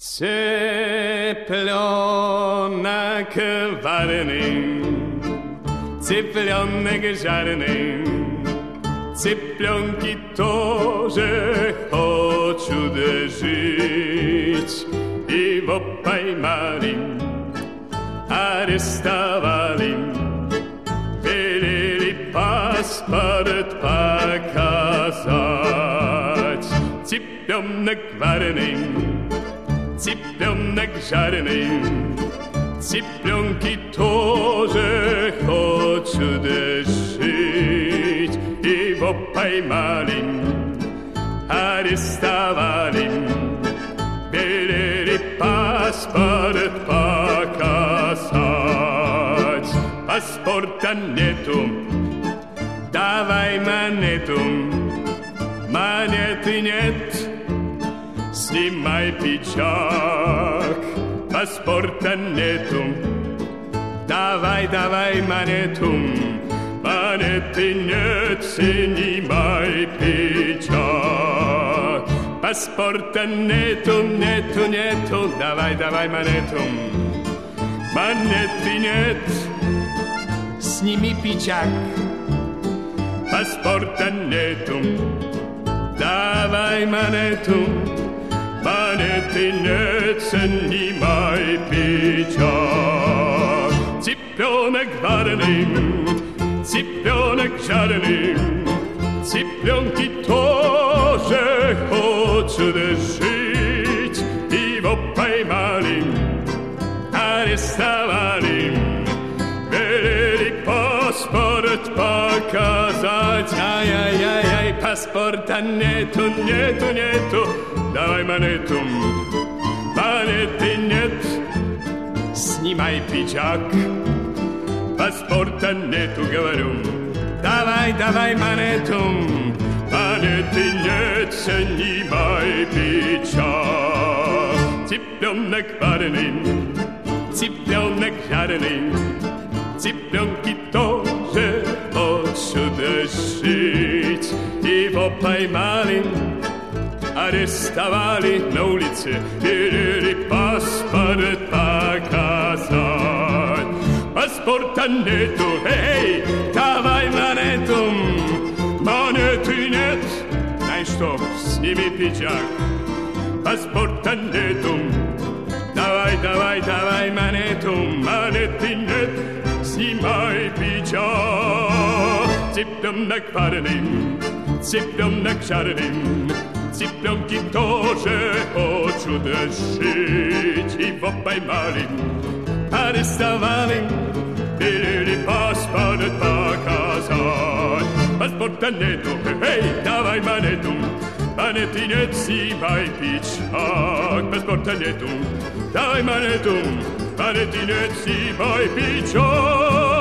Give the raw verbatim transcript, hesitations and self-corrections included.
Цыпленок вареный, цыпленок жареный, цыпленки тоже хочут жить. Его поймали, арестовали, велели паспорт показать. Цыпленок вареный, цыпленок жареный, цыпленки тоже хочут жить. Его поймали, арестовали, велели паспорт показать. Паспорта нету, давай монету, монеты нет, снимай пиджак. Паспорта нету, давай, давай монету, монеты нет, снимай пиджак. Паспорта нету, нету, нету, давай, давай монету, монеты нет, сними пиджак. Паспорта нету, давай монету, монеты нет, снимай пиджак. Цыпленок вареный, цыпленок жареный, цыпленки тоже хочут жить. Его поймали, арестовали, велели паспорт показать. Ай-яй-яй-яй, паспорта нету, нету, нету, давай монету, монеты нет, снимай пиджак. Паспорта нету, говорю, давай, давай монету, монеты нет, снимай пиджак. Цыпленок вареный, цыпленок жареный, цыпленки тоже хочут жить. Его поймали, арестовали на улице, велели паспорт показать. Паспорта нету, эй, давай монету, монеты нет, знаешь что, сними пиджак. Паспорта нету, давай, давай, давай монету, монеты нет, снимай пиджак. Цыпленок вареный, цыпленок жареный, цыпленки тоже хочут жить. Его поймали, арестовали, велели паспорт показать. Паспорта нету, эй, давай монету, монеты нет, снимай пиджак. Паспорта нету, давай монету, монеты нет, снимай пиджак.